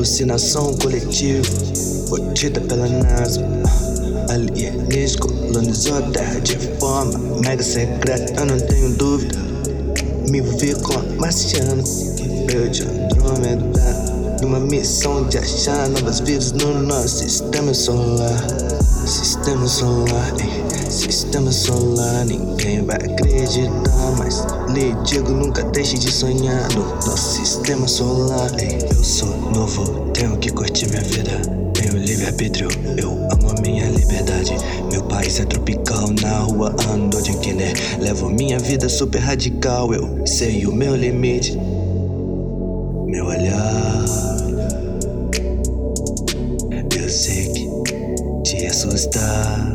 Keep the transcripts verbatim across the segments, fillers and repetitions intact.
Alucinação coletiva foi dita pela NASA. Alienígenas colonizou a Terra de forma mega secreta. Eu não tenho dúvida, me envolvi com a marciana que veio de Andrômeda, numa missão de achar novas vidas no nosso sistema solar. Sistema solar, ei, sistema solar. Ninguém vai acreditar, mas lhe digo, nunca deixe de sonhar no nosso sistema solar. Ei, eu sou novo, tenho que curtir minha vida. Tenho livre-arbítrio, eu amo a minha liberdade. Meu país é tropical, na rua ando de Guiné. Levo minha vida super radical, eu sei o meu limite. Meu olhar, eu sei que te assustar,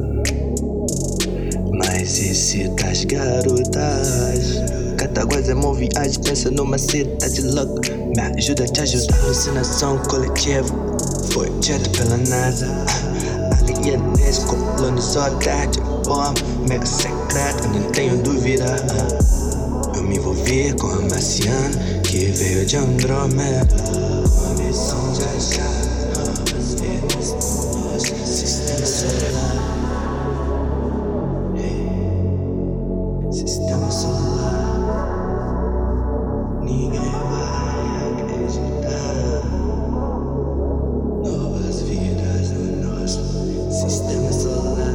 mas excita as garotas. Cataguás é mó viagem, pensa numa cidade louca. Me ajuda a te ajudar. Alucinação coletiva foi dita pela NASA. Alienígenas colonizou a Terra de forma mega secreta. Não tenho dúvida, eu me envolvi com a marciana que veio de Andrômeda, com a missão de achar novas vidas no nosso sistema solar. Sistema solar, ninguém vai acreditar. Novas vidas no nosso sistema solar.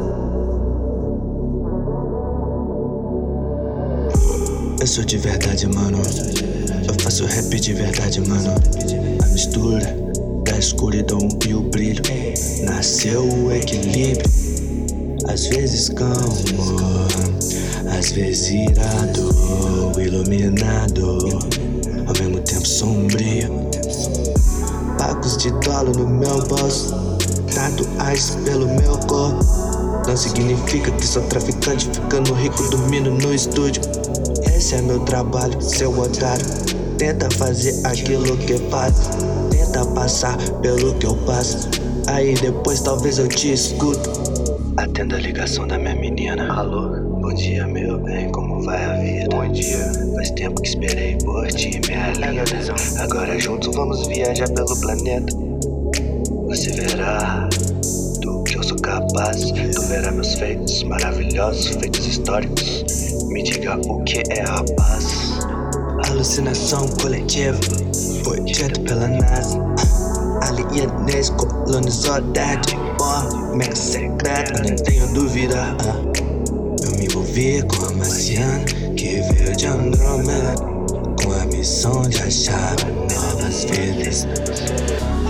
Eu sou de verdade, mano. Eu faço rap de verdade, mano. A mistura da escuridão e o brilho, nasceu o equilíbrio. Às vezes calmo, às vezes irado, iluminado, ao mesmo tempo sombrio. Pacos de dólar no meu bolso, tatuagens pelo meu corpo. Não significa que sou traficante, ficando rico dormindo no estúdio. Esse é meu trabalho, seu otário. Tenta fazer aquilo que faço, tenta passar pelo que eu passo. Aí depois talvez eu te escuto. Atenda a ligação da minha menina. Alô? Bom dia, meu bem, como vai a vida? Bom dia. Faz tempo que esperei por ti, minha linda. Agora juntos vamos viajar pelo planeta. Você verá do que eu sou capaz. Tu verá meus feitos maravilhosos, feitos históricos. Me diga o que é a paz. Alucinação coletiva foi dita pela NASA. Alienígenas colonizou a Terra de forma mega secreta. Não tenho dúvida, eu me envolvi com a marciana que veio de Andrômeda, com a missão de achar novas vidas.